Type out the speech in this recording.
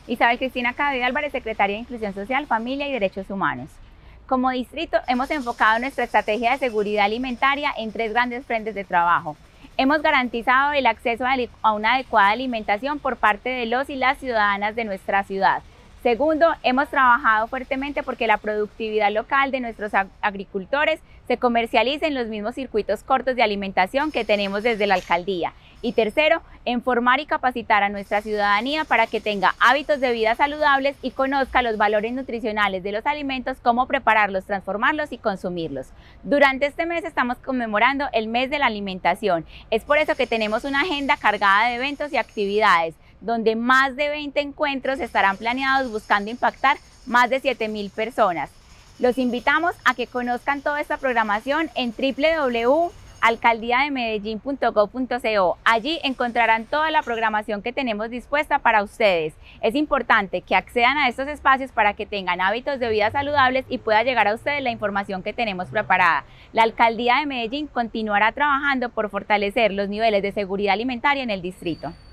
Isabel Cristina Cadavid Álvarez, secretaria de Inclusión Social, Familia y Derechos Humanos. Como distrito hemos enfocado nuestra estrategia de seguridad alimentaria en 3 grandes frentes de trabajo. Hemos garantizado el acceso a una adecuada alimentación por parte de los y las ciudadanas de nuestra ciudad. Segundo, hemos trabajado fuertemente porque la productividad local de nuestros agricultores se comercialice en los mismos circuitos cortos de alimentación que tenemos desde la alcaldía. Y tercero, en formar y capacitar a nuestra ciudadanía para que tenga hábitos de vida saludables y conozca los valores nutricionales de los alimentos, cómo prepararlos, transformarlos y consumirlos. Durante este mes estamos conmemorando el mes de la alimentación. Es por eso que tenemos una agenda cargada de eventos y actividades, donde más de 20 encuentros estarán planeados buscando impactar más de 7,000 personas. Los invitamos a que conozcan toda esta programación en www.alcaldiademedellin.gov.co. Allí encontrarán toda la programación que tenemos dispuesta para ustedes. Es importante que accedan a estos espacios para que tengan hábitos de vida saludables y pueda llegar a ustedes la información que tenemos preparada. La Alcaldía de Medellín continuará trabajando por fortalecer los niveles de seguridad alimentaria en el distrito.